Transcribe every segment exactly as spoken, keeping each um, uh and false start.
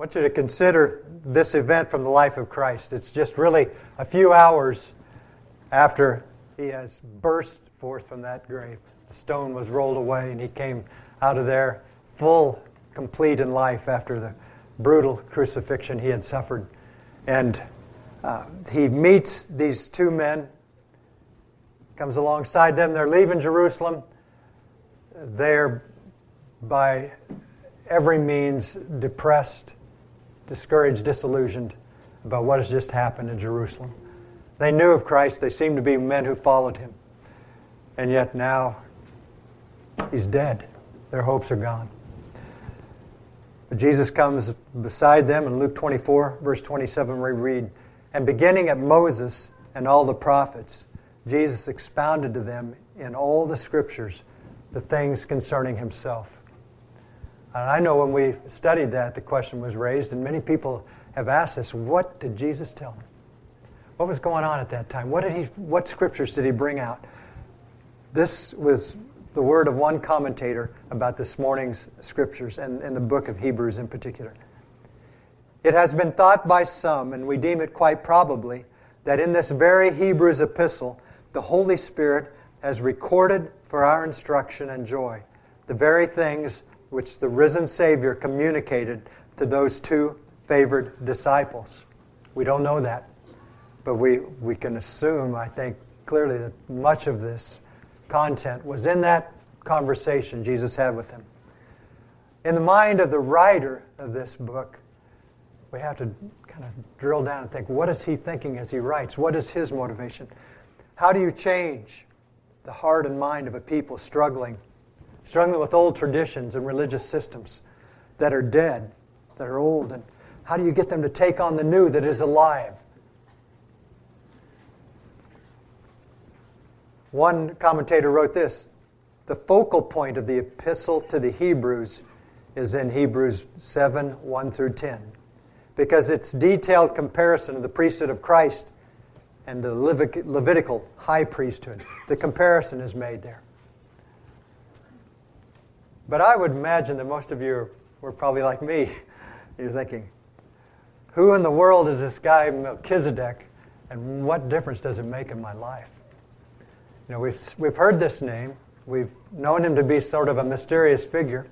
I want you to consider this event from the life of Christ. It's just really a few hours after he has burst forth from that grave. The stone was rolled away and he came out of there full, complete in life after the brutal crucifixion he had suffered. And uh, he meets these two men, comes alongside them. They're leaving Jerusalem. They're by every means depressed, discouraged, disillusioned about what has just happened in Jerusalem. They knew of Christ. They seemed to be men who followed him. And yet now he's dead. Their hopes are gone. But Jesus comes beside them in Luke twenty-four, verse twenty-seven, we read, "And beginning at Moses and all the prophets, Jesus expounded to them in all the Scriptures the things concerning himself." And I know when we studied that, the question was raised, and many people have asked us, what did Jesus tell them? What was going on at that time? What did he? What Scriptures did he bring out? This was the word of one commentator about this morning's Scriptures, and, and the book of Hebrews in particular. "It has been thought by some, and we deem it quite probably, that in this very Hebrews epistle, the Holy Spirit has recorded for our instruction and joy the very things which the risen Savior communicated to those two favored disciples." We don't know that, but we, we can assume, I think, clearly that much of this content was in that conversation Jesus had with them. In the mind of the writer of this book, we have to kind of drill down and think, what is he thinking as he writes? What is his motivation? How do you change the heart and mind of a people struggling, struggling with old traditions and religious systems that are dead, that are old? And how do you get them to take on the new that is alive? One commentator wrote this: "The focal point of the epistle to the Hebrews is in Hebrews seven, one through ten, because its detailed comparison of the priesthood of Christ and the Levitical high priesthood, the comparison is made there." But I would imagine that most of you were probably like me. You're thinking, who in the world is this guy Melchizedek, and what difference does it make in my life? You know, we've we've heard this name. We've known him to be sort of a mysterious figure.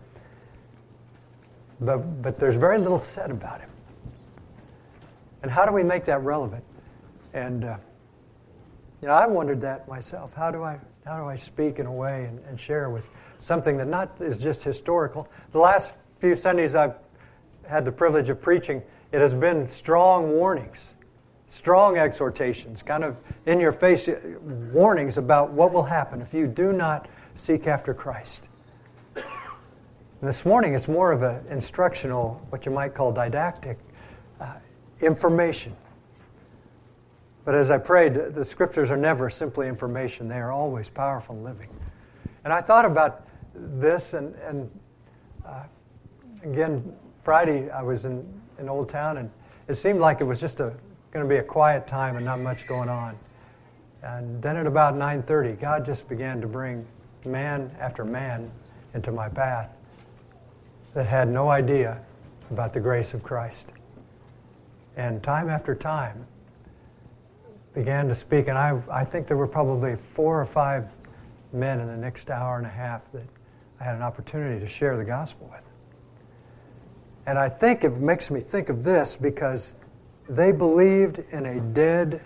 But but there's very little said about him. And how do we make that relevant? And uh, you know, I wondered that myself. How do I how do I speak in a way and, and share with something that not is just historical? The last few Sundays I've had the privilege of preaching, it has been strong warnings. Strong exhortations, kind of in-your-face warnings about what will happen if you do not seek after Christ. And this morning, it's more of an instructional, what you might call didactic, uh, information. But as I prayed, the Scriptures are never simply information. They are always powerful and living. And I thought about this, and, and uh, again, Friday I was in, in Old Town, and it seemed like it was just a going to be a quiet time and not much going on. And then at about nine thirty, God just began to bring man after man into my path that had no idea about the grace of Christ. And time after time began to speak, and I, I think there were probably four or five men in the next hour and a half that I had an opportunity to share the gospel with. And I think it makes me think of this because they believed in a dead,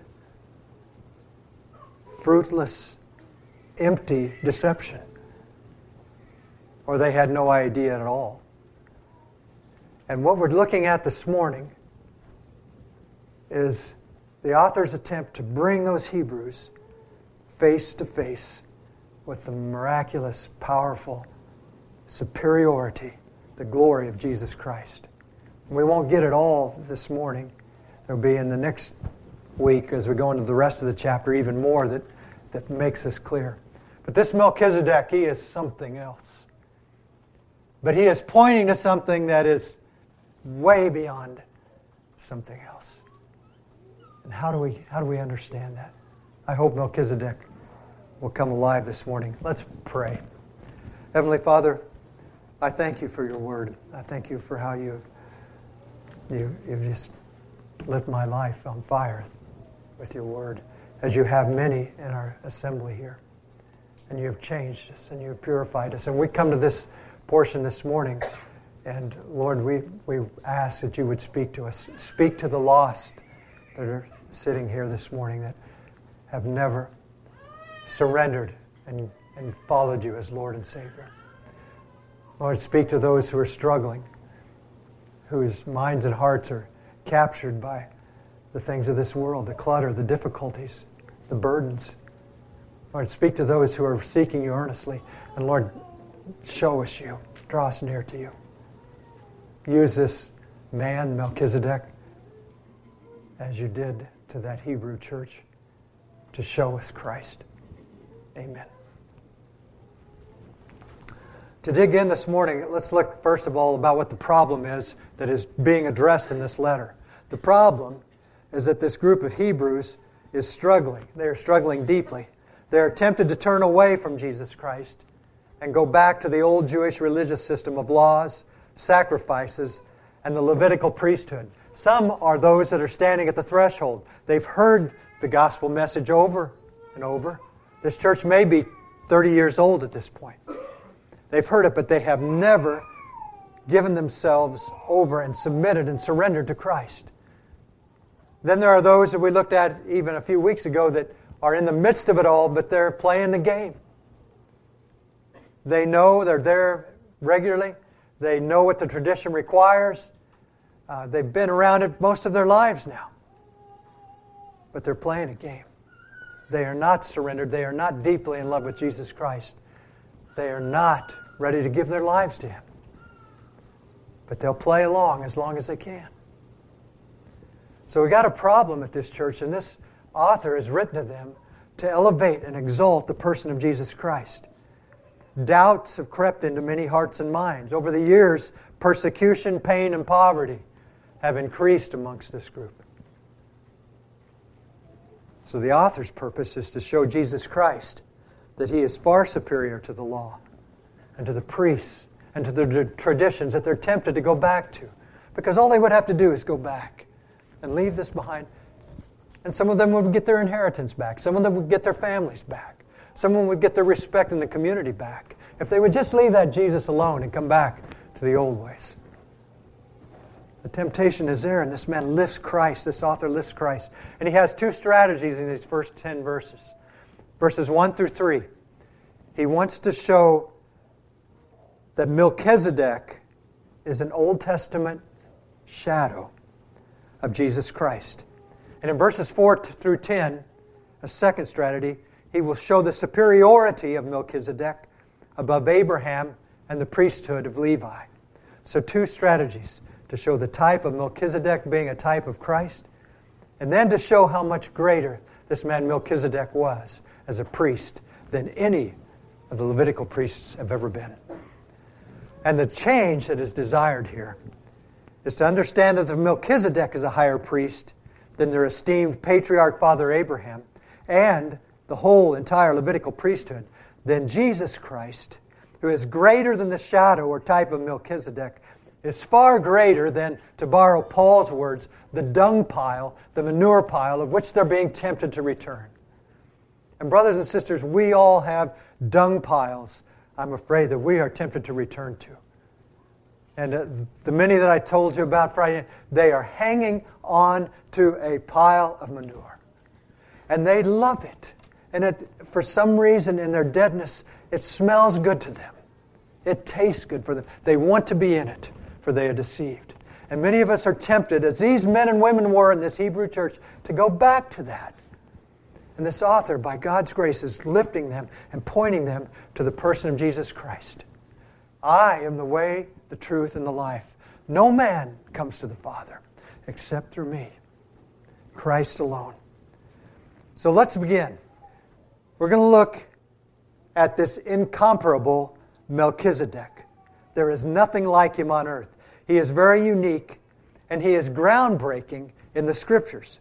fruitless, empty deception. Or they had no idea at all. And what we're looking at this morning is the author's attempt to bring those Hebrews face to face with the miraculous, powerful superiority, the glory of Jesus Christ. And we won't get it all this morning. There'll be in the next week, as we go into the rest of the chapter, even more that, that makes this clear. But this Melchizedek, he is something else. But he is pointing to something that is way beyond something else. And how do we how do we understand that? I hope Melchizedek will come alive this morning. Let's pray. Heavenly Father, I thank you for your word. I thank you for how you have You, you just lit my life on fire with your word, as you have many in our assembly here. And you have changed us, and you have purified us. And we come to this portion this morning, and Lord, we, we ask that you would speak to us. Speak to the lost that are sitting here this morning that have never surrendered and, and followed you as Lord and Savior. Lord, speak to those who are struggling, whose minds and hearts are captured by the things of this world, the clutter, the difficulties, the burdens. Lord, speak to those who are seeking you earnestly. And Lord, show us you. Draw us near to you. Use this man, Melchizedek, as you did to that Hebrew church, to show us Christ. Amen. To dig in this morning, let's look first of all about what the problem is that is being addressed in this letter. The problem is that this group of Hebrews is struggling. They are struggling deeply. They are tempted to turn away from Jesus Christ and go back to the old Jewish religious system of laws, sacrifices, and the Levitical priesthood. Some are those that are standing at the threshold. They've heard the gospel message over and over. This church may be thirty years old at this point. They've heard it, but they have never given themselves over and submitted and surrendered to Christ. Then there are those that we looked at even a few weeks ago that are in the midst of it all, but they're playing the game. They know they're there regularly. They know what the tradition requires. Uh, they've been around it most of their lives now. But they're playing a game. They are not surrendered. They are not deeply in love with Jesus Christ. They are not ready to give their lives to Him. But they'll play along as long as they can. So we got a problem at this church, and this author has written to them to elevate and exalt the person of Jesus Christ. Doubts have crept into many hearts and minds. Over the years, persecution, pain, and poverty have increased amongst this group. So the author's purpose is to show Jesus Christ that He is far superior to the law and to the priests and to the traditions that they're tempted to go back to. Because all they would have to do is go back and leave this behind. And some of them would get their inheritance back. Some of them would get their families back. Someone would get their respect in the community back. If they would just leave that Jesus alone and come back to the old ways. The temptation is there, and this man lifts Christ. This author lifts Christ. And he has two strategies in these first ten verses. Verses one through three. He wants to show that Melchizedek is an Old Testament shadow of Jesus Christ. And in verses four through ten, a second strategy, he will show the superiority of Melchizedek above Abraham and the priesthood of Levi. So two strategies, to show the type of Melchizedek being a type of Christ, and then to show how much greater this man Melchizedek was as a priest than any of the Levitical priests have ever been. And the change that is desired here is to understand that if Melchizedek is a higher priest than their esteemed patriarch father Abraham and the whole entire Levitical priesthood, then Jesus Christ, who is greater than the shadow or type of Melchizedek, is far greater than, to borrow Paul's words, the dung pile, the manure pile of which they're being tempted to return. And brothers and sisters, we all have dung piles, I'm afraid, that we are tempted to return to. And uh, the many that I told you about Friday, they are hanging on to a pile of manure. And they love it. And it, for some reason in their deadness, it smells good to them. It tastes good for them. They want to be in it, for they are deceived. And many of us are tempted, as these men and women were in this Hebrew church, to go back to that. And this author, by God's grace, is lifting them and pointing them to the person of Jesus Christ. I am the way, the truth, and the life. No man comes to the Father except through me. Christ alone. So let's begin. We're going to look at this incomparable Melchizedek. There is nothing like him on earth. He is very unique, and he is groundbreaking in the Scriptures.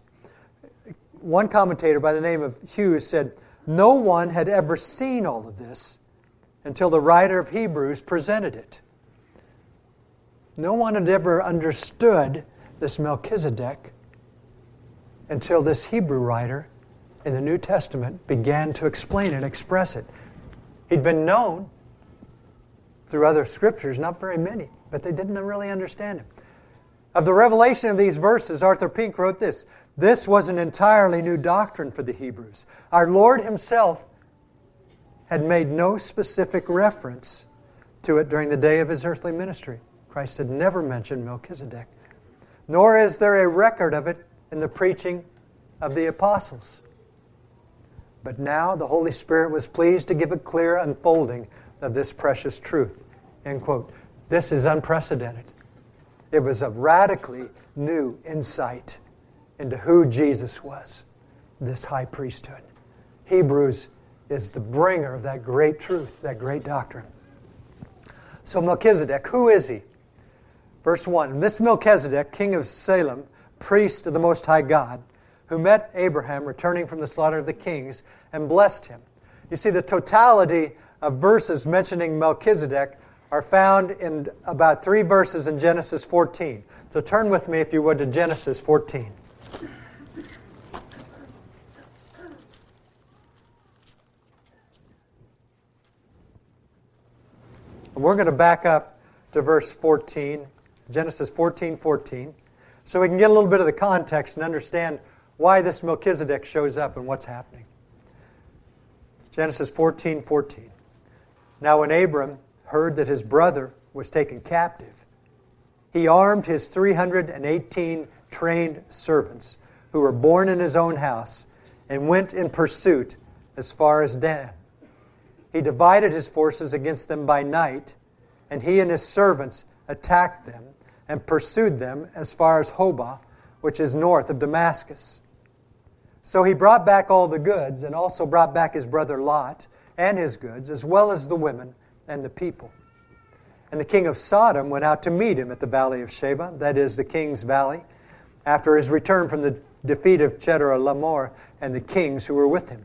One commentator by the name of Hughes said, no one had ever seen all of this until the writer of Hebrews presented it. No one had ever understood this Melchizedek until this Hebrew writer in the New Testament began to explain and express it. He'd been known through other scriptures, not very many, but they didn't really understand him. Of the revelation of these verses, Arthur Pink wrote this: "This was an entirely new doctrine for the Hebrews. Our Lord Himself had made no specific reference to it during the day of His earthly ministry. Christ had never mentioned Melchizedek, nor is there a record of it in the preaching of the apostles. But now the Holy Spirit was pleased to give a clear unfolding of this precious truth." End quote. This is unprecedented. It was a radically new insight into who Jesus was, this high priesthood. Hebrews is the bringer of that great truth, that great doctrine. So Melchizedek, who is he? Verse one, "This Melchizedek, king of Salem, priest of the Most High God, who met Abraham returning from the slaughter of the kings and blessed him." You see, the totality of verses mentioning Melchizedek are found in about three verses in Genesis fourteen. So turn with me, if you would, to Genesis fourteen. And we're going to back up to verse fourteen, Genesis fourteen fourteen, so we can get a little bit of the context and understand why this Melchizedek shows up and what's happening. Genesis fourteen fourteen. "Now when Abram heard that his brother was taken captive, he armed his three hundred eighteen trained servants who were born in his own house and went in pursuit as far as Dan. He divided his forces against them by night, and he and his servants attacked them and pursued them as far as Hobah, which is north of Damascus. So he brought back all the goods, and also brought back his brother Lot and his goods, as well as the women and the people. And the king of Sodom went out to meet him at the valley of Sheba," that is, the king's valley, "after his return from the defeat of Chedorlaomer and the kings who were with him.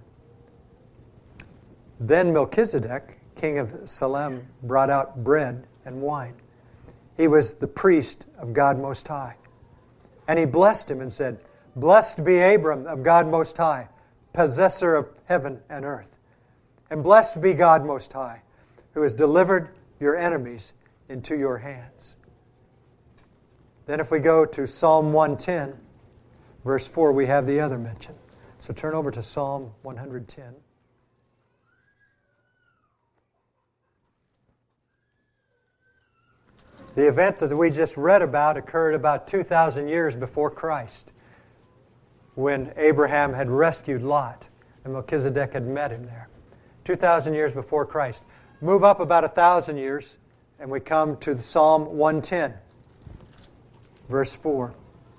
Then Melchizedek, king of Salem, brought out bread and wine. He was the priest of God Most High. And he blessed him and said, 'Blessed be Abram of God Most High, possessor of heaven and earth. And blessed be God Most High, who has delivered your enemies into your hands.'" Then if we go to Psalm one ten, verse four, we have the other mention. So turn over to Psalm one ten. The event that we just read about occurred about two thousand years before Christ, when Abraham had rescued Lot and Melchizedek had met him there. two thousand years before Christ. Move up about one thousand years, and we come to Psalm one ten, verse four.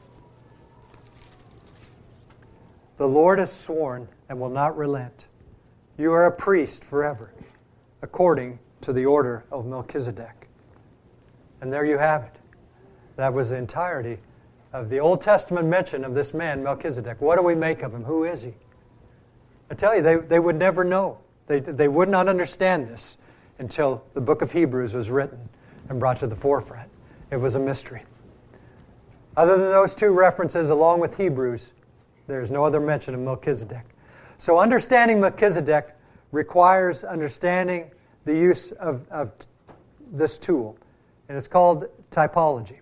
"The Lord has sworn and will not relent. You are a priest forever, according to the order of Melchizedek." And there you have it. That was the entirety of the Old Testament mention of this man, Melchizedek. What do we make of him? Who is he? I tell you, they, they would never know. They, they would not understand this until the book of Hebrews was written and brought to the forefront. It was a mystery. Other than those two references, along with Hebrews, there is no other mention of Melchizedek. So understanding Melchizedek requires understanding the use of, of this tool. And it's called typology.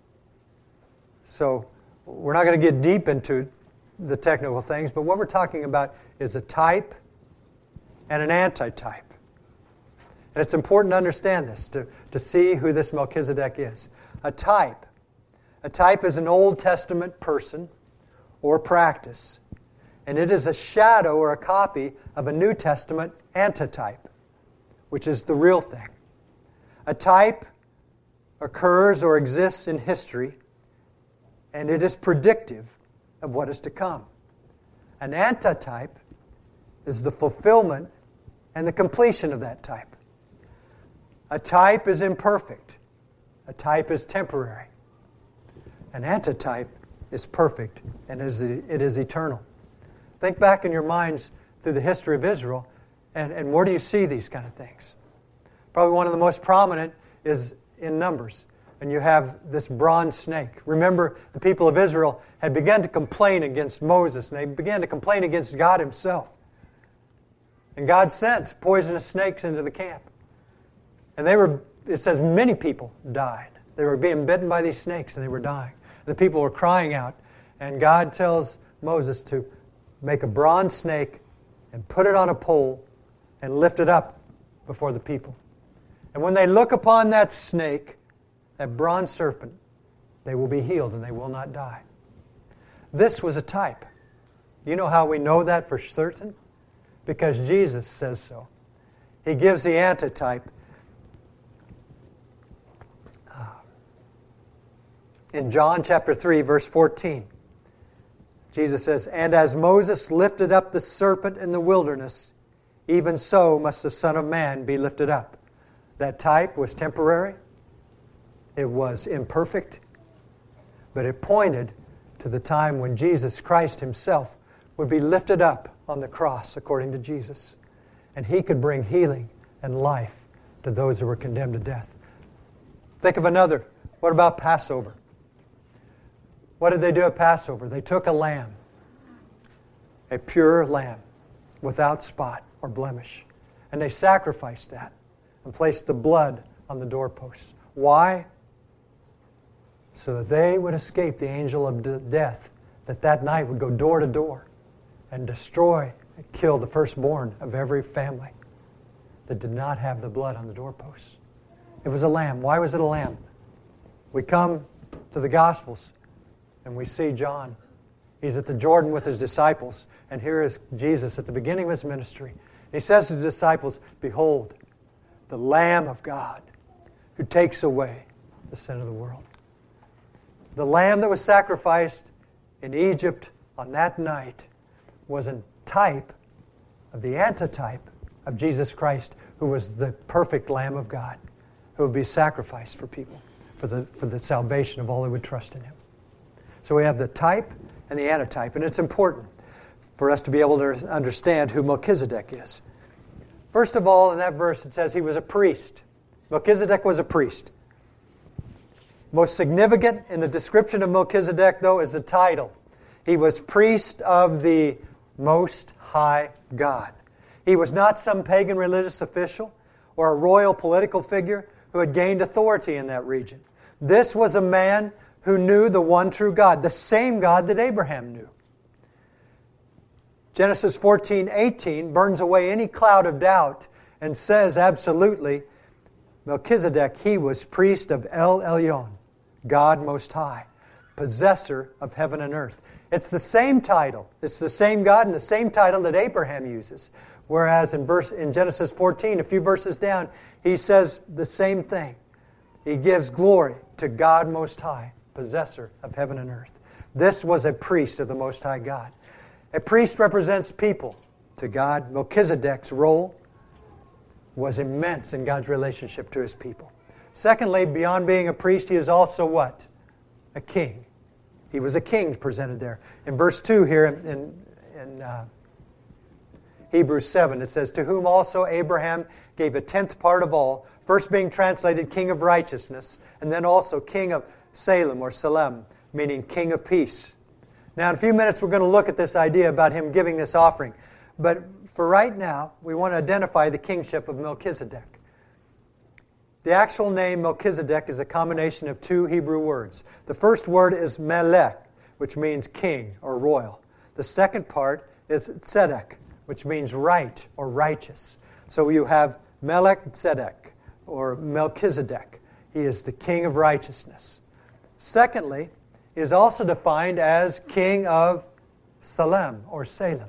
So we're not going to get deep into the technical things, but what we're talking about is a type and an antitype. And it's important to understand this, to, to see who this Melchizedek is. A type. A type is an Old Testament person or practice, and it is a shadow or a copy of a New Testament antitype, which is the real thing. A type occurs or exists in history, and it is predictive of what is to come. An antitype is the fulfillment and the completion of that type. A type is imperfect. A type is temporary. An antitype is perfect, and it is, it is eternal. Think back in your minds through the history of Israel, and, and where do you see these kind of things? Probably one of the most prominent is in Numbers. and you have this bronze snake. Remember, the people of Israel had begun to complain against Moses, and they began to complain against God himself. And God sent poisonous snakes into the camp. And they were, it says, many people died. They were being bitten by these snakes, and they were dying. The people were crying out, and God tells Moses to make a bronze snake and put it on a pole and lift it up before the people. And when they look upon that snake, that bronze serpent, they will be healed and they will not die. This was a type. You know how we know that for certain? Because Jesus says so. He gives the antitype uh, in John chapter three, verse fourteen. Jesus says, "And as Moses lifted up the serpent in the wilderness, even so must the Son of Man be lifted up." That type was temporary. It was imperfect. But it pointed to the time when Jesus Christ himself would be lifted up on the cross, according to Jesus. And he could bring healing and life to those who were condemned to death. Think of another. What about Passover? What did they do at Passover? They took a lamb, a pure lamb, without spot or blemish. And they sacrificed that and placed the blood on the doorposts. Why? So that they would escape the angel of de- death that that night would go door to door and destroy and kill the firstborn of every family that did not have the blood on the doorposts. It was a lamb. Why was it a lamb? We come to the Gospels and we see John. He's at the Jordan with his disciples, and here is Jesus at the beginning of his ministry. He says to the disciples, "Behold, the Lamb of God who takes away the sin of the world." The lamb that was sacrificed in Egypt on that night was a type of the antitype of Jesus Christ, who was the perfect Lamb of God, who would be sacrificed for people, for the, for the salvation of all who would trust in him. So we have the type and the antitype, and it's important for us to be able to understand who Melchizedek is. First of all, in that verse it says he was a priest. Melchizedek was a priest. Most significant in the description of Melchizedek, though, is the title. He was priest of the Most High God. He was not some pagan religious official or a royal political figure who had gained authority in that region. This was a man who knew the one true God, the same God that Abraham knew. Genesis fourteen eighteen burns away any cloud of doubt and says absolutely, Melchizedek, he was priest of El Elyon, God Most High, possessor of heaven and earth. It's the same title. It's the same God and the same title that Abraham uses. Whereas in verse in Genesis fourteen, a few verses down, he says the same thing. He gives glory to God Most High, possessor of heaven and earth. This was a priest of the Most High God. A priest represents people to God. Melchizedek's role was immense in God's relationship to his people. Secondly, beyond being a priest, he is also what? A king. He was a king presented there. In verse two here in, in uh, Hebrews seven, it says, "To whom also Abraham gave a tenth part of all," first being translated King of Righteousness, and then also King of Salem or Salem, meaning King of Peace. Now, in a few minutes, we're going to look at this idea about him giving this offering. But for right now, we want to identify the kingship of Melchizedek. The actual name Melchizedek is a combination of two Hebrew words. The first word is melech, which means king or royal. The second part is tzedek, which means right or righteous. So you have Melech Tzedek, or Melchizedek. He is the king of righteousness. Secondly, he is also defined as king of Salem or Salem.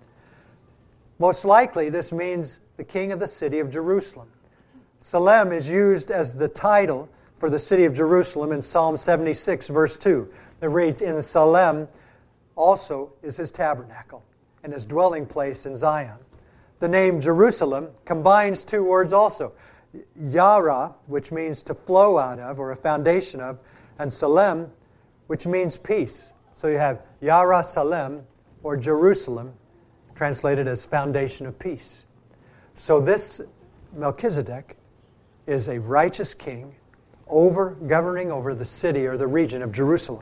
Most likely, this means the king of the city of Jerusalem. Salem is used as the title for the city of Jerusalem in Psalm seventy-six, verse two. It reads, "In Salem also is his tabernacle, and his dwelling place in Zion." The name Jerusalem combines two words also. Yara, which means to flow out of, or a foundation of, and Salem, which means peace. So you have Yara Salem, or Jerusalem, translated as foundation of peace. So this Melchizedek is a righteous king, over governing over the city or the region of Jerusalem.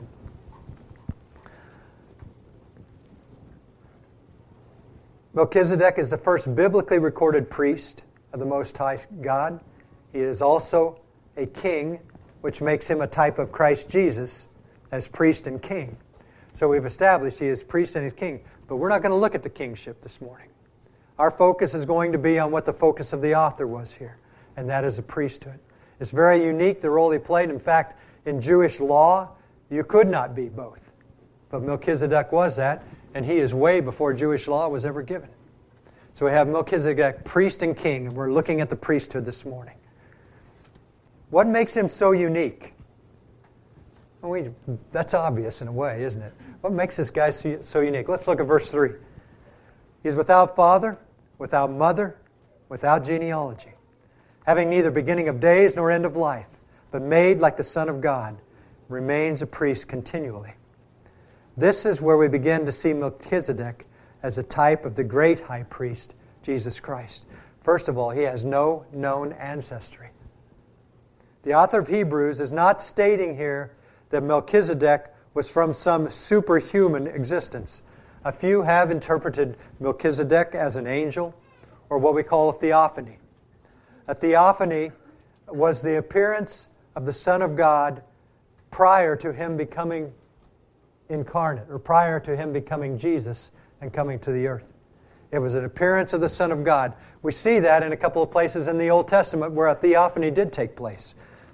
Melchizedek is the first biblically recorded priest of the Most High God. He is also a king, which makes him a type of Christ Jesus as priest and king. So we've established he is priest and he's king. But we're not going to look at the kingship this morning. Our focus is going to be on what the focus of the author was here, and that is the priesthood. It's very unique, the role he played. In fact, in Jewish law, you could not be both. But Melchizedek was that, and he is way before Jewish law was ever given. So we have Melchizedek, priest and king, and we're looking at the priesthood this morning. What makes him so unique? Well, we, that's obvious in a way, isn't it? What makes this guy so, so unique? Let's look at verse three. He is without father, without mother, without genealogy, having neither beginning of days nor end of life, but made like the Son of God, remains a priest continually. This is where we begin to see Melchizedek as a type of the great high priest, Jesus Christ. First of all, he has no known ancestry. The author of Hebrews is not stating here that Melchizedek was from some superhuman existence. A few have interpreted Melchizedek as an angel, or what we call a theophany. A theophany was the appearance of the Son of God prior to him becoming incarnate, or prior to him becoming Jesus and coming to the earth. It was an appearance of the Son of God. We see that in a couple of places in the Old Testament where a theophany did take place.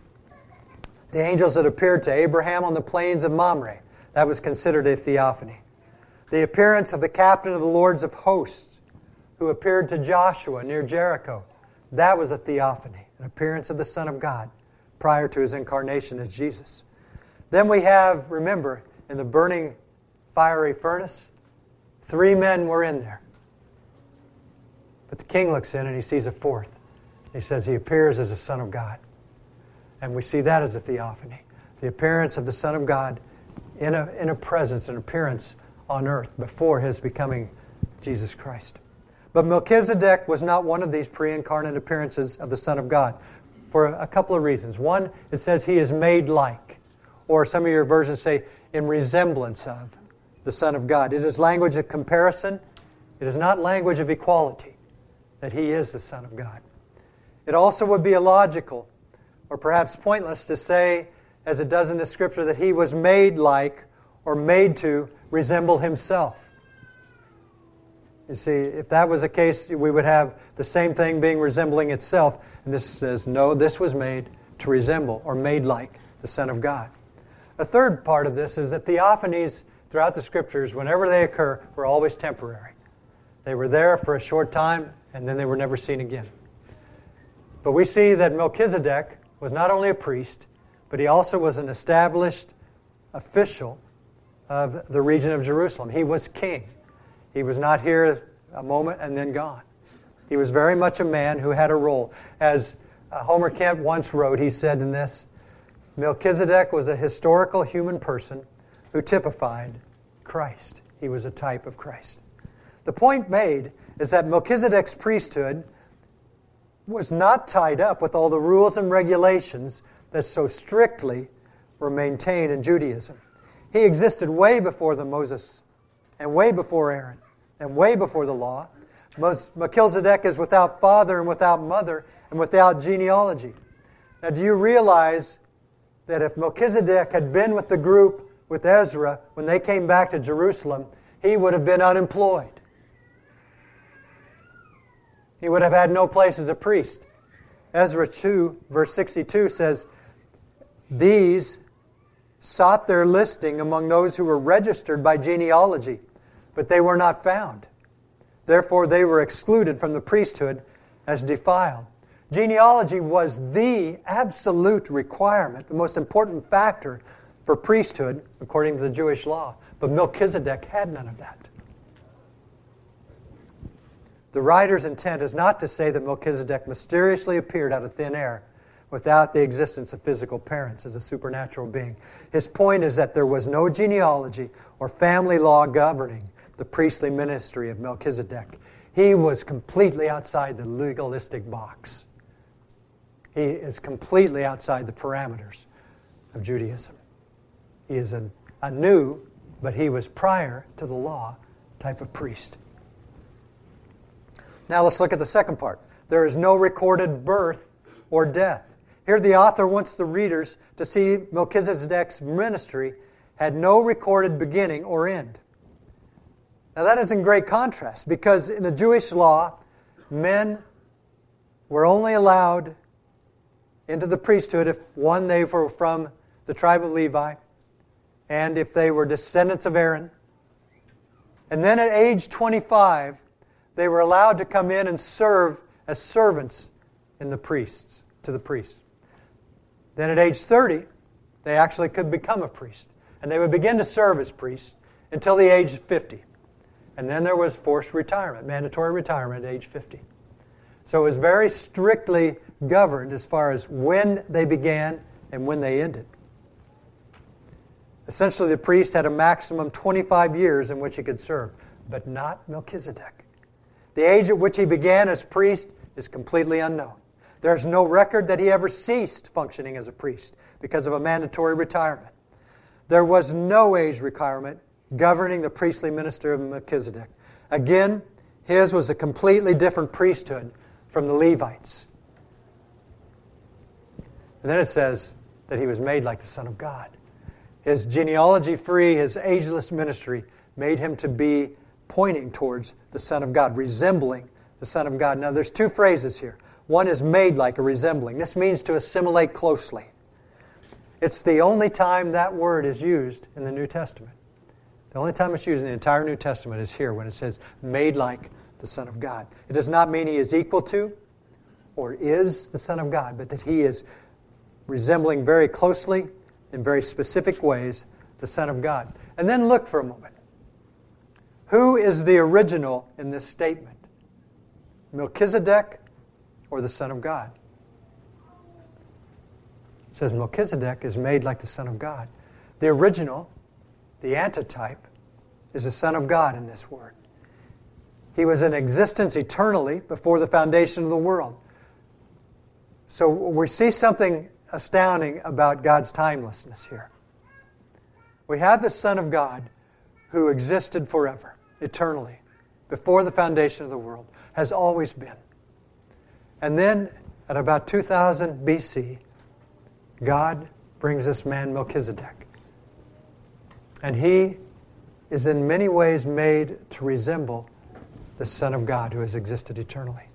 The angels that appeared to Abraham on the plains of Mamre, that was considered a theophany. The appearance of the captain of the lords of hosts who appeared to Joshua near Jericho, that was a theophany, an appearance of the Son of God prior to his incarnation as Jesus. Then we have, remember, in the burning fiery furnace, three men were in there. But the king looks in and he sees a fourth. He says he appears as the Son of God. And we see that as a theophany. The appearance of the Son of God in a, in a presence, an appearance on earth before his becoming Jesus Christ. But Melchizedek was not one of these pre-incarnate appearances of the Son of God for a couple of reasons. One, it says he is made like, or some of your versions say in resemblance of the Son of God. It is language of comparison. It is not language of equality, that he is the Son of God. It also would be illogical, or perhaps pointless, to say, as it does in the Scripture, that he was made like or made to resemble himself. You see, if that was the case, we would have the same thing being resembling itself. And this says, no, this was made to resemble or made like the Son of God. A third part of this is that theophanies throughout the Scriptures, whenever they occur, were always temporary. They were there for a short time, and then they were never seen again. But we see that Melchizedek was not only a priest, but he also was an established official of the region of Jerusalem. He was king. He was not here a moment and then gone. He was very much a man who had a role. As Homer Kent once wrote, he said in this, Melchizedek was a historical human person who typified Christ. He was a type of Christ. The point made is that Melchizedek's priesthood was not tied up with all the rules and regulations that so strictly were maintained in Judaism. He existed way before the Moses and way before Aaron and way before the law. Melchizedek is without father and without mother and without genealogy. Now, do you realize that if Melchizedek had been with the group with Ezra when they came back to Jerusalem, he would have been unemployed? He would have had no place as a priest. Ezra two, verse sixty-two says, these sought their listing among those who were registered by genealogy, but they were not found. Therefore, they were excluded from the priesthood as defiled. Genealogy was the absolute requirement, the most important factor for priesthood, according to the Jewish law. But Melchizedek had none of that. The writer's intent is not to say that Melchizedek mysteriously appeared out of thin air without the existence of physical parents as a supernatural being. His point is that there was no genealogy or family law governing the priestly ministry of Melchizedek. He was completely outside the legalistic box. He is completely outside the parameters of Judaism. He is a, a new, but he was prior to the law type of priest. Now let's look at the second part. There is no recorded birth or death. Here the author wants the readers to see Melchizedek's ministry had no recorded beginning or end. Now that is in great contrast, because in the Jewish law, men were only allowed into the priesthood if, one, they were from the tribe of Levi, and if they were descendants of Aaron. And then at age twenty-five, they were allowed to come in and serve as servants in the priests, to the priests. Then at age thirty, they actually could become a priest. And they would begin to serve as priests until the age of fifty. And then there was forced retirement, mandatory retirement at age fifty. So it was very strictly governed as far as when they began and when they ended. Essentially, the priest had a maximum twenty-five years in which he could serve, but not Melchizedek. The age at which he began as priest is completely unknown. There's no record that he ever ceased functioning as a priest because of a mandatory retirement. There was no age requirement governing the priestly ministry of Melchizedek. Again, his was a completely different priesthood from the Levites. And then it says that he was made like the Son of God. His genealogy-free, his ageless ministry made him to be pointing towards the Son of God, resembling the Son of God. Now there's two phrases here. One is made like, a resembling. This means to assimilate closely. It's the only time that word is used in the New Testament. The only time it's used in the entire New Testament is here when it says made like the Son of God. It does not mean he is equal to or is the Son of God, but that he is resembling very closely in very specific ways the Son of God. And then look for a moment. Who is the original in this statement? Melchizedek or the Son of God? It says Melchizedek is made like the Son of God. The original, the antitype, is the Son of God in this word. He was in existence eternally before the foundation of the world. So we see something astounding about God's timelessness here. We have the Son of God who existed forever, eternally, before the foundation of the world, has always been. And then at about two thousand B C, God brings this man Melchizedek. And he is in many ways made to resemble the Son of God who has existed eternally.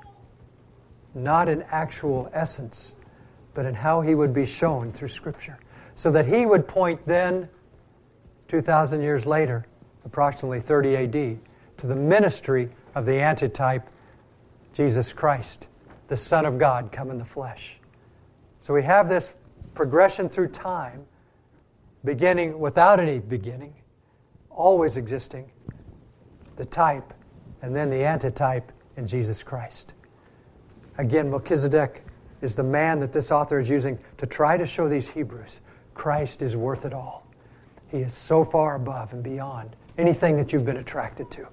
Not in actual essence, but in how he would be shown through Scripture. So that he would point then, two thousand years later, approximately thirty A D, to the ministry of the antitype, Jesus Christ, the Son of God come in the flesh. So we have this progression through time, beginning without any beginning, always existing, the type, and then the antitype in Jesus Christ. Again, Melchizedek is the man that this author is using to try to show these Hebrews Christ is worth it all. He is so far above and beyond anything that you've been attracted to.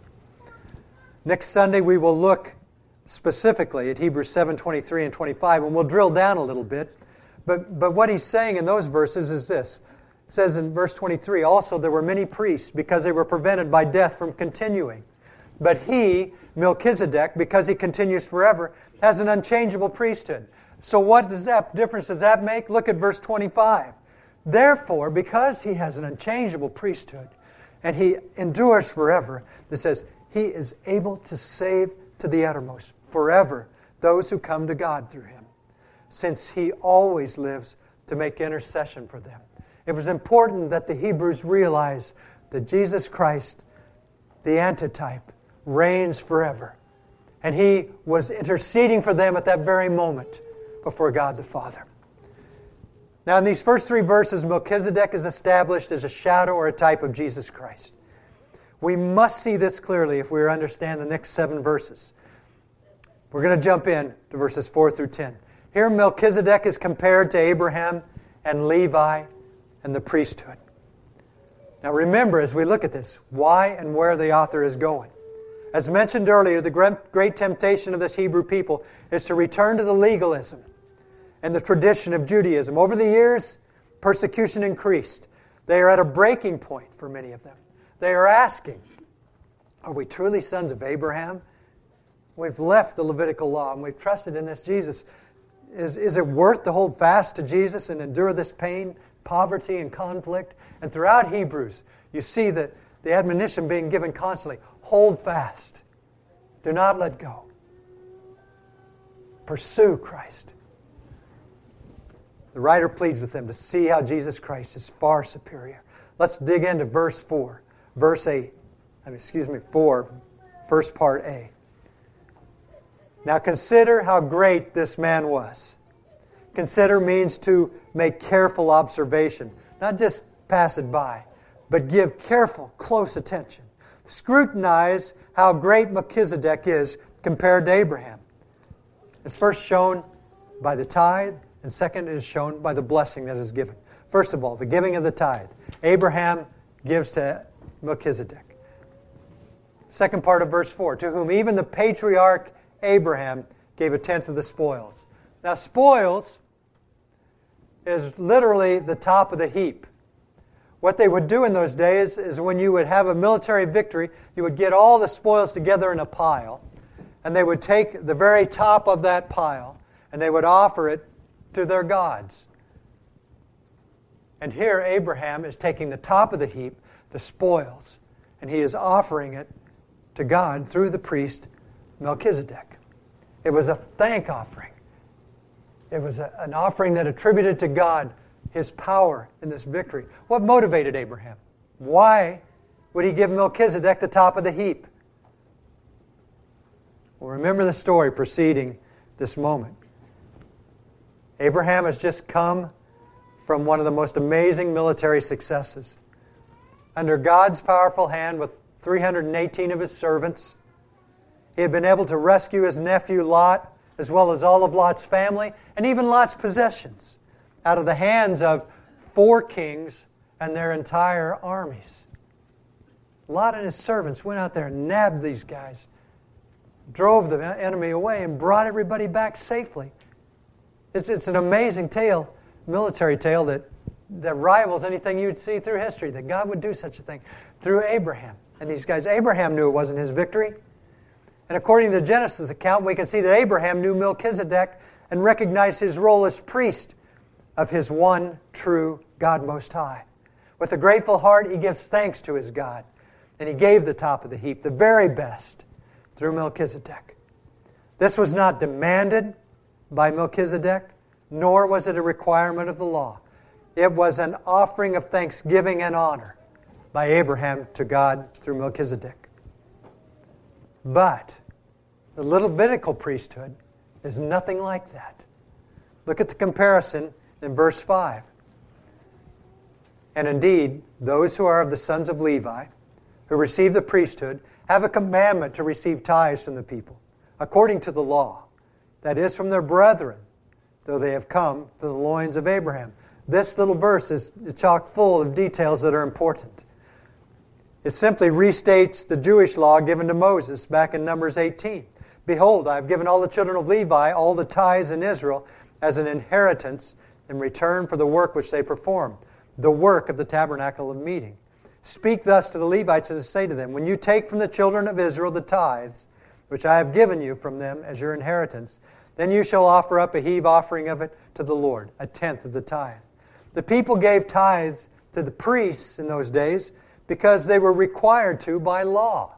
Next Sunday we will look specifically at Hebrews seven, twenty-three and twenty-five, and we'll drill down a little bit. But, but what he's saying in those verses is this. It says in verse twenty-three, also there were many priests because they were prevented by death from continuing. But he, Melchizedek, because he continues forever, has an unchangeable priesthood. So what does that difference does that make? Look at verse twenty-five. Therefore, because he has an unchangeable priesthood, and he endures forever, it says, he is able to save to the uttermost forever those who come to God through him, since he always lives to make intercession for them. It was important that the Hebrews realize that Jesus Christ, the antitype, reigns forever. And he was interceding for them at that very moment before God the Father. Now in these first three verses, Melchizedek is established as a shadow or a type of Jesus Christ. We must see this clearly if we understand the next seven verses. We're going to jump in to verses four through ten. Here Melchizedek is compared to Abraham and Levi and the priesthood. Now remember, as we look at this, why and where the author is going. As mentioned earlier, the great temptation of this Hebrew people is to return to the legalism and the tradition of Judaism. Over the years, persecution increased. They are at a breaking point for many of them. They are asking, are we truly sons of Abraham? We've left the Levitical law and we've trusted in this Jesus. Is, is it worth to hold fast to Jesus and endure this pain, poverty, and conflict? And throughout Hebrews, you see that the admonition being given constantly, hold fast. Do not let go. Pursue Christ. The writer pleads with them to see how Jesus Christ is far superior. Let's dig into verse four. Verse eight. I mean, excuse me, four. First part A. Now consider how great this man was. Consider means to make careful observation. Not just pass it by, but give careful, close attention. Scrutinize how great Melchizedek is compared to Abraham. It's first shown by the tithe, and second it is shown by the blessing that is given. First of all, the giving of the tithe. Abraham gives to Melchizedek. Second part of verse four, to whom even the patriarch Abraham gave a tenth of the spoils. Now, spoils is literally the top of the heap. What they would do in those days is when you would have a military victory, you would get all the spoils together in a pile, and they would take the very top of that pile, and they would offer it to their gods. And here Abraham is taking the top of the heap, the spoils, and he is offering it to God through the priest Melchizedek. It was a thank offering. It was a, an offering that attributed to God His power in this victory. What motivated Abraham? Why would he give Melchizedek the top of the heap? Well, remember the story preceding this moment. Abraham has just come from one of the most amazing military successes. Under God's powerful hand with three hundred eighteen of his servants, he had been able to rescue his nephew Lot, as well as all of Lot's family, and even Lot's possessions, out of the hands of four kings and their entire armies. Lot and his servants went out there and nabbed these guys, drove the enemy away, and brought everybody back safely. It's, it's an amazing tale, military tale, that, that rivals anything you'd see through history, that God would do such a thing through Abraham. And these guys, Abraham knew it wasn't his victory. And according to the Genesis account, we can see that Abraham knew Melchizedek and recognized his role as priest of his one true God Most High. With a grateful heart, he gives thanks to his God. And he gave the top of the heap, the very best, through Melchizedek. This was not demanded by Melchizedek, nor was it a requirement of the law. It was an offering of thanksgiving and honor by Abraham to God through Melchizedek. But the Levitical priesthood is nothing like that. Look at the comparison in verse five. And indeed, those who are of the sons of Levi, who receive the priesthood, have a commandment to receive tithes from the people, according to the law, that is, from their brethren, though they have come to the loins of Abraham. This little verse is chock full of details that are important. It simply restates the Jewish law given to Moses back in Numbers eighteen. Behold, I have given all the children of Levi all the tithes in Israel as an inheritance in return for the work which they perform, the work of the tabernacle of meeting. Speak thus to the Levites and say to them, when you take from the children of Israel the tithes, which I have given you from them as your inheritance, then you shall offer up a heave offering of it to the Lord, a tenth of the tithe. The people gave tithes to the priests in those days because they were required to by law.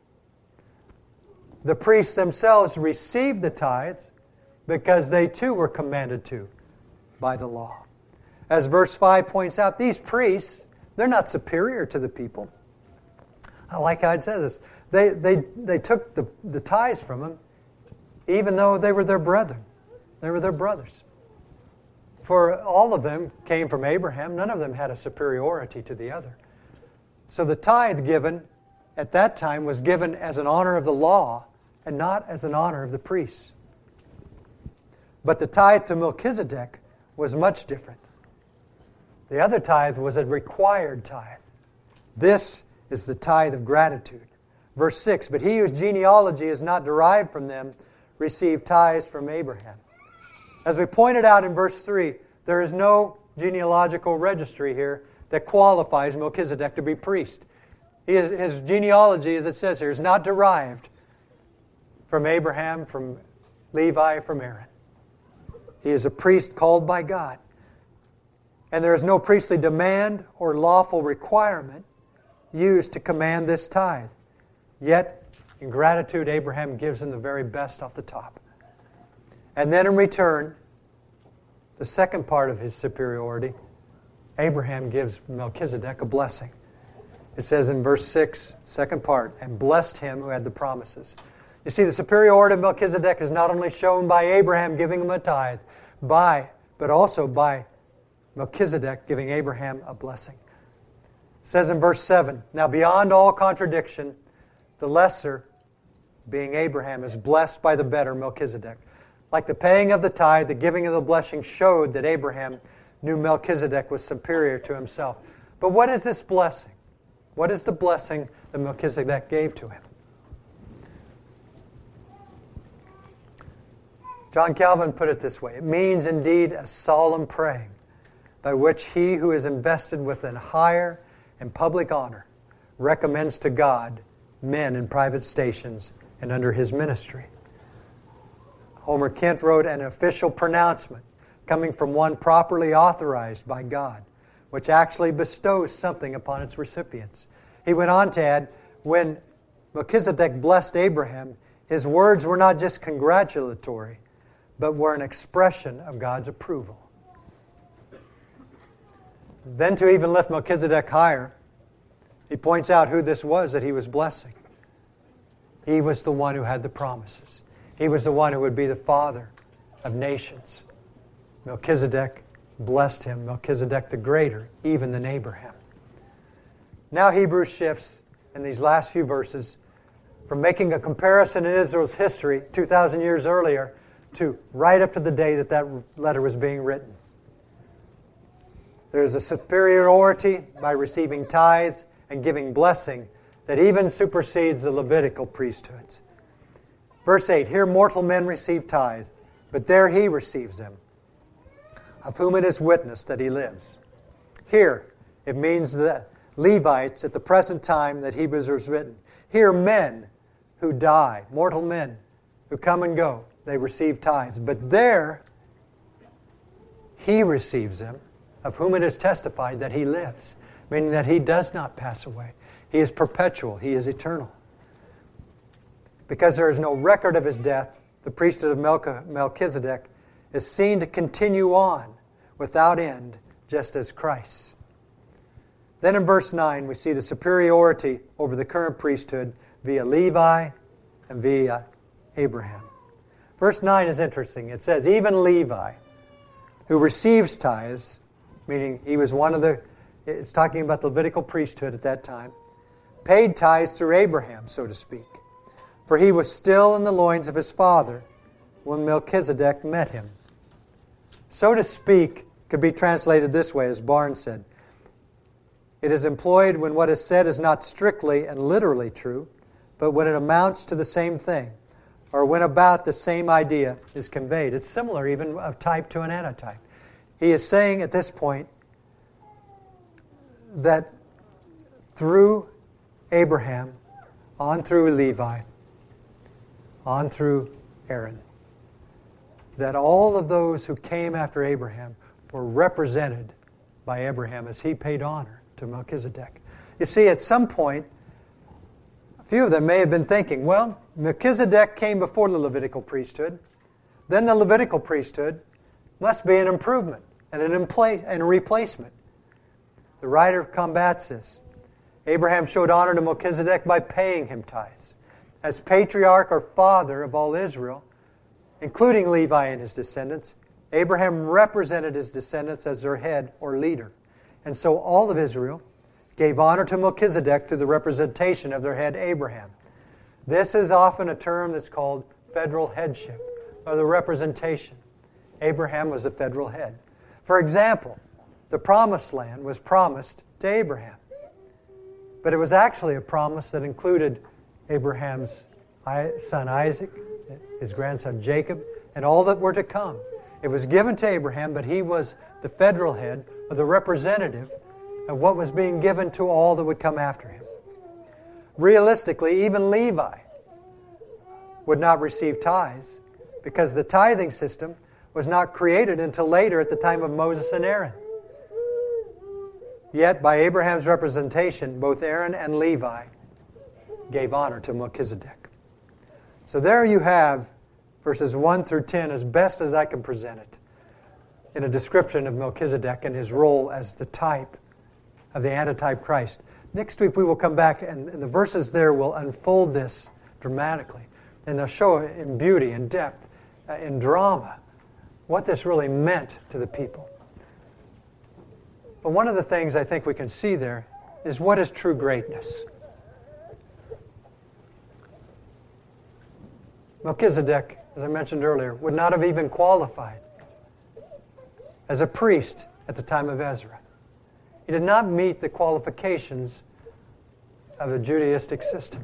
The priests themselves received the tithes because they too were commanded to by the law. As verse five points out, these priests, they're not superior to the people. I like how it says this. They, they, they took the, the tithes from them even though they were their brethren. They were their brothers. For all of them came from Abraham. None of them had a superiority to the other. So the tithe given at that time was given as an honor of the law and not as an honor of the priests. But the tithe to Melchizedek was much different. The other tithe was a required tithe. This is the tithe of gratitude. Verse six, but he whose genealogy is not derived from them received tithes from Abraham. As we pointed out in verse three, there is no genealogical registry here that qualifies Melchizedek to be priest. He is, his genealogy, as it says here, is not derived from Abraham, from Levi, from Aaron. He is a priest called by God. And there is no priestly demand or lawful requirement used to command this tithe. Yet, in gratitude, Abraham gives him the very best off the top. And then in return, the second part of his superiority, Abraham gives Melchizedek a blessing. It says in verse six, second part, and blessed him who had the promises. You see, the superiority of Melchizedek is not only shown by Abraham giving him a tithe, by, but also by Melchizedek giving Abraham a blessing. It says in verse seven, now beyond all contradiction, the lesser, being Abraham, is blessed by the better, Melchizedek. Like the paying of the tithe, the giving of the blessing showed that Abraham knew Melchizedek was superior to himself. But what is this blessing? What is the blessing that Melchizedek gave to him? John Calvin put it this way, it means indeed a solemn praying by which he who is invested with an higher and public honor recommends to God men in private stations and under his ministry. Homer Kent wrote an official pronouncement coming from one properly authorized by God, which actually bestows something upon its recipients. He went on to add, when Melchizedek blessed Abraham, his words were not just congratulatory, but were an expression of God's approval. Then to even lift Melchizedek higher, he points out who this was that he was blessing. He was the one who had the promises. He was the one who would be the father of nations. Melchizedek blessed him, Melchizedek the greater, even than Abraham. Now Hebrews shifts in these last few verses from making a comparison in Israel's history two thousand years earlier to right up to the day that that letter was being written. There is a superiority by receiving tithes and giving blessing that even supersedes the Levitical priesthoods. Verse eight, here mortal men receive tithes, but there he receives them, of whom it is witnessed that he lives. Here, it means that Levites at the present time that Hebrews was written. Here, men who die, mortal men who come and go, they receive tithes. But there, he receives them, of whom it is testified that he lives, meaning that he does not pass away. He is perpetual. He is eternal. Because there is no record of his death, the priesthood of Melchizedek is seen to continue on without end, just as Christ's. Then in verse nine, we see the superiority over the current priesthood via Levi and via Abraham. Verse nine is interesting. It says, even Levi, who receives tithes, meaning he was one of the, it's talking about the Levitical priesthood at that time, paid tithes through Abraham, so to speak. For he was still in the loins of his father when Melchizedek met him. So to speak could be translated this way, as Barnes said. It is employed when what is said is not strictly and literally true, but when it amounts to the same thing, or when about the same idea is conveyed. It's similar even of type to an antitype. He is saying at this point that through Abraham, on through Levi, on through Aaron, that all of those who came after Abraham were represented by Abraham as he paid honor to Melchizedek. You see, at some point, a few of them may have been thinking, well, Melchizedek came before the Levitical priesthood. Then the Levitical priesthood must be an improvement and an impla- and a replacement. The writer combats this. Abraham showed honor to Melchizedek by paying him tithes. As patriarch or father of all Israel, including Levi and his descendants, Abraham represented his descendants as their head or leader. And so all of Israel gave honor to Melchizedek through the representation of their head Abraham. This is often a term that's called federal headship, or the representation. Abraham was the federal head. For example, the promised land was promised to Abraham. But it was actually a promise that included Abraham's son Isaac, his grandson Jacob, and all that were to come. It was given to Abraham, but he was the federal head, or the representative of what was being given to all that would come after him. Realistically, even Levi would not receive tithes because the tithing system was not created until later at the time of Moses and Aaron. Yet, by Abraham's representation, both Aaron and Levi gave honor to Melchizedek. So there you have verses one through ten as best as I can present it in a description of Melchizedek and his role as the type of the antitype Christ. Next week we will come back and, and the verses there will unfold this dramatically. And they'll show in beauty and depth, uh, in drama, what this really meant to the people. But one of the things I think we can see there is what is true greatness. Melchizedek, as I mentioned earlier, would not have even qualified as a priest at the time of Ezra. He did not meet the qualifications of the Judaistic system.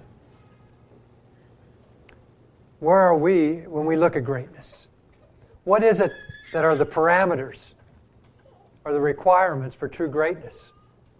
Where are we when we look at greatness? What is it that are the parameters or the requirements for true greatness?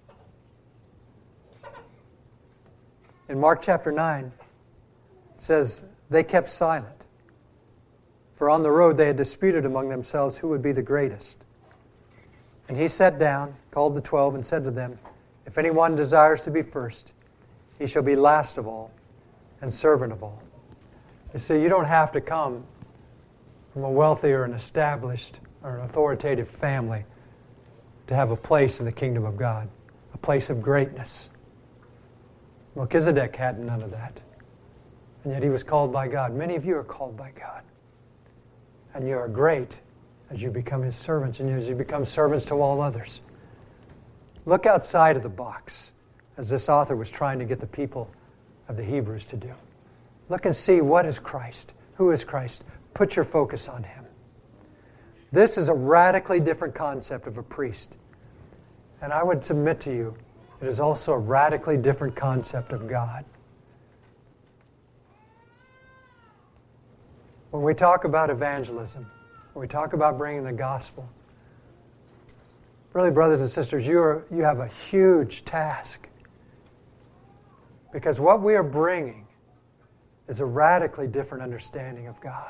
In Mark chapter nine, it says, they kept silent, for on the road they had disputed among themselves who would be the greatest. And he sat down, called the twelve, and said to them, if anyone desires to be first, he shall be last of all and servant of all. You see, you don't have to come from a wealthy or an established or an authoritative family to have a place in the kingdom of God, a place of greatness. Melchizedek had none of that. And yet he was called by God. Many of you are called by God. And you are great as you become his servants and as you become servants to all others. Look outside of the box, as this author was trying to get the people of the Hebrews to do. Look and see, what is Christ? Who is Christ? Put your focus on him. This is a radically different concept of a priest. And I would submit to you, it is also a radically different concept of God. When we talk about evangelism, when we talk about bringing the gospel, really, brothers and sisters, you are you have a huge task. Because what we are bringing is a radically different understanding of God.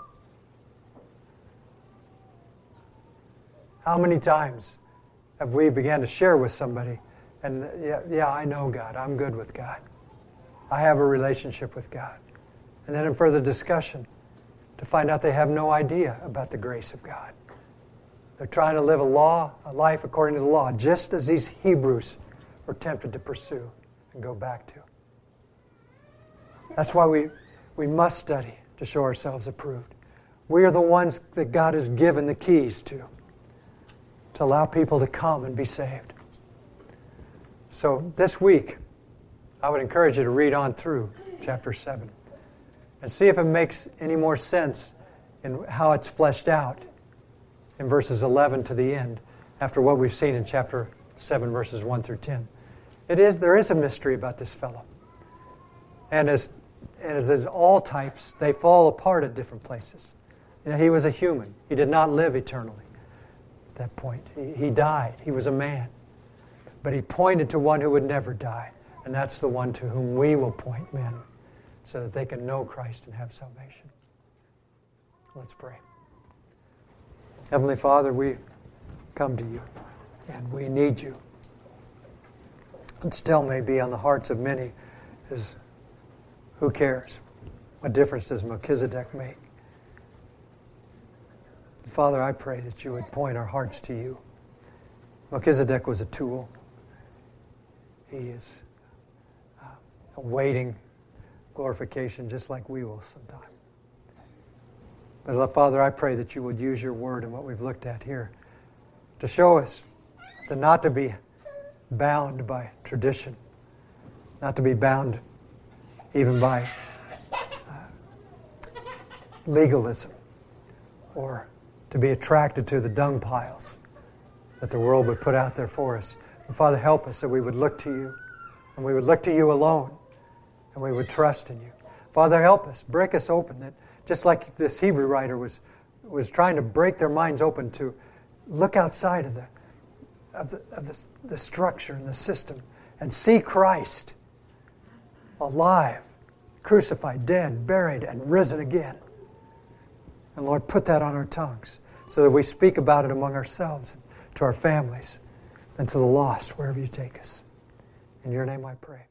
How many times have we began to share with somebody, and yeah, yeah, I know God, I'm good with God. I have a relationship with God. And then in further discussion, to find out they have no idea about the grace of God. They're trying to live a law, a life according to the law, just as these Hebrews were tempted to pursue and go back to. That's why we, we must study to show ourselves approved. We are the ones that God has given the keys to, to allow people to come and be saved. So this week, I would encourage you to read on through chapter seven and see if it makes any more sense in how it's fleshed out in verses eleven to the end after what we've seen in chapter seven, verses one through ten. It is, there is a mystery about this fellow. And as, and as in all types, they fall apart at different places. You know, he was a human. He did not live eternally at that point. He, he died. He was a man. But he pointed to one who would never die. And that's the one to whom we will point men, so that they can know Christ and have salvation. Let's pray. Heavenly Father, we come to you, and we need you. And still may be on the hearts of many is, who cares? What difference does Melchizedek make? Father, I pray that you would point our hearts to you. Melchizedek was a tool. He is uh, awaiting glorification just like we will sometime. But Father, I pray that you would use your word and what we've looked at here to show us that not to be bound by tradition, not to be bound even by uh, legalism, or to be attracted to the dung piles that the world would put out there for us. And Father, help us that we would look to you, and we would look to you alone, and we would trust in you. Father, help us, break us open, that just like this Hebrew writer was was trying to break their minds open to look outside of the of the, of the, the structure and the system and see Christ alive, crucified, dead, buried, and risen again. And Lord, put that on our tongues so that we speak about it among ourselves, to our families, and to the lost, wherever you take us. In your name I pray.